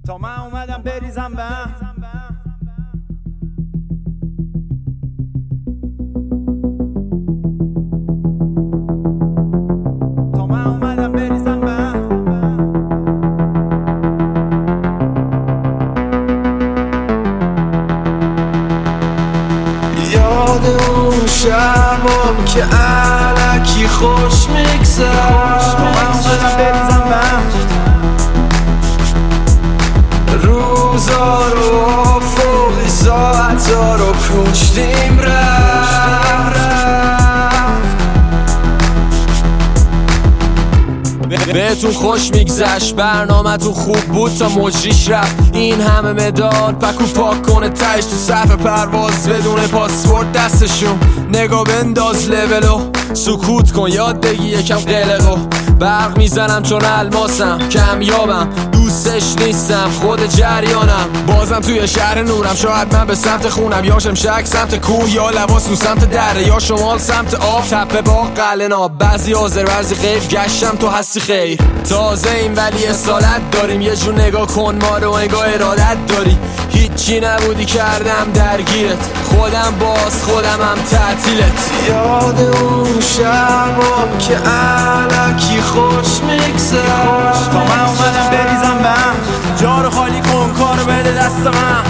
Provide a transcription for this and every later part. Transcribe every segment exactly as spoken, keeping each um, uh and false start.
تا من اومدم بریزم به هم. تا من اومدم بریزم به هم. یاد اون شبم که الکی خوش میگذشت. تا من اومدم بریزم به هم. روزا رو فوقی ساعتا رو کشتیم رفت. بهتون خوش میگذشت، برنامه‌تون خوب بود تا مجریش رفت. این همه مداد پکو پاک کنه تایش تو صف پرواز بدون پاسپورت دستشون. نگاه بنداز لولو سکوت کن، یاد بگی یکم قلقو. برق میزنم چون الماسم، کمیابم دوستش نیستم، خود جریانم. بازم توی شهر نورم، شاید من به سمت خونم، یا شمشک سمت کوه، یا لباس رو سمت دره، یا شمال سمت آب، تپه باغ قلعه ناب. بعضی آذر بعضی غیب گشتم تو هستی خیر. تازه این ولی اصالت داریم، یه جور نگاه کن ما رو انگاه ارادت داری. هیچی نبودی کردم درگیرت، خودم باز خودم هم تعطیلت. یاد اون شبم که الکی خوش میگذشت. تا من اومدم بریزم به هم. جا رو خالی کن، کارو بده دست من.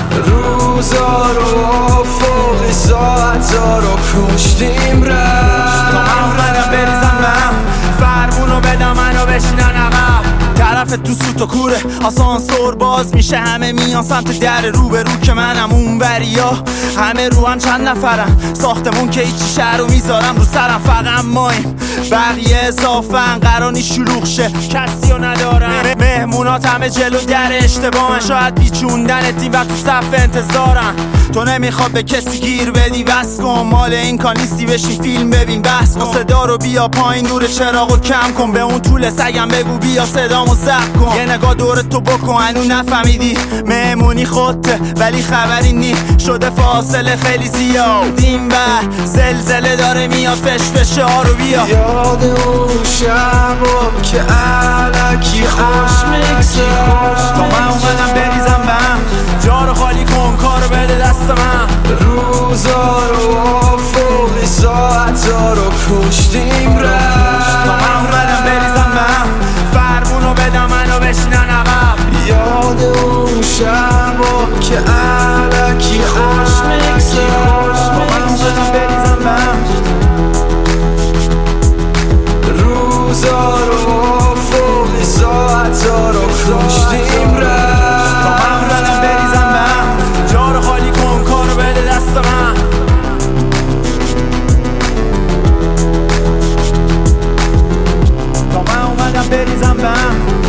روزا رو فوقی ساعتا رو کشتیم رفت. تا من اومدم بریزم به هم. فرمونو بدم منو بشینن عقب. طرف تو سوت و کوره، آسانسور باز میشه، همه میان سمت در رو به رو که منم اون وریا. همه روان چند نفرم، ساختمون که هیچی شهر رو میذارم رو سرم. فقط ماییم بقیه اضافن، قرانی شلوغ شه کسی رو ندارن. مهمونات همه جلو در اشتباهن، شاید بیچوندن تیم و تو صف انتظارن. تو نمیخواد به کسی گیر بدی، بس کن مال این کار نیستی، بشین فیلم ببین بس کن. صدا رو بیا پایین، نور چراغو کم کن، به اون طول سگم بگو بیا صدامو ضبط کن. یه نگاه دور تو بکن، هنو نفهمیدی مهمونی خودته ولی خبری نی. شده فاصله خیلی زیاد این بر، زلزله داره میاد، فش فشار رو بیا. یاد اون شبم که الکی خوش میگذشت. تا من اومدم بریزم به هم. جا رو خالی کن، کارو بده دست من. روزا رو فوقی ساعتا رو کشتیم رفت. تا من اومدم بریزم به هم. فرمونو بدم منو بشینن عقب. یاد اون شبم که الکی خوش میگذشت. تا من اومدم بریزم به هم. روزا رو فوقی ساعتا رو کشتیم رفت. تا من اومدم بریزم به هم. جا رو خالی کن، کارو بده دست من. تا من اومدم بریزم به هم.